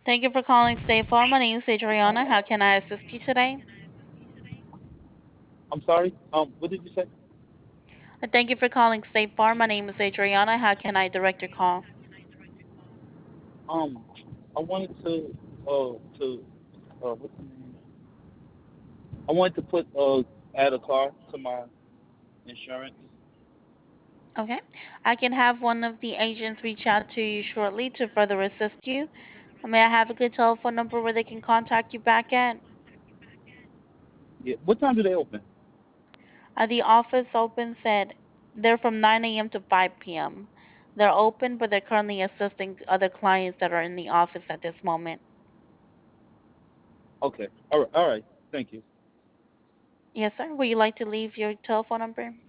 Thank you for calling State Farm. My name is Adriana. How can I assist you today? I'm sorry. What did you say? Thank you for calling State Farm. My name is Adriana. How can I direct your call? Um, I wanted what's the name? I wanted to add a car to my insurance. Okay. I can have one of the agents reach out to you shortly to further assist you. May I have a good telephone number where they can contact you back at? Yeah. What time do they open? The office opens at, they're from 9 a.m. to 5 p.m. They're open, but they're currently assisting other clients that are in the office at this moment. Okay. All right. All right. Thank you. Yes, sir. Would you like to leave your telephone number?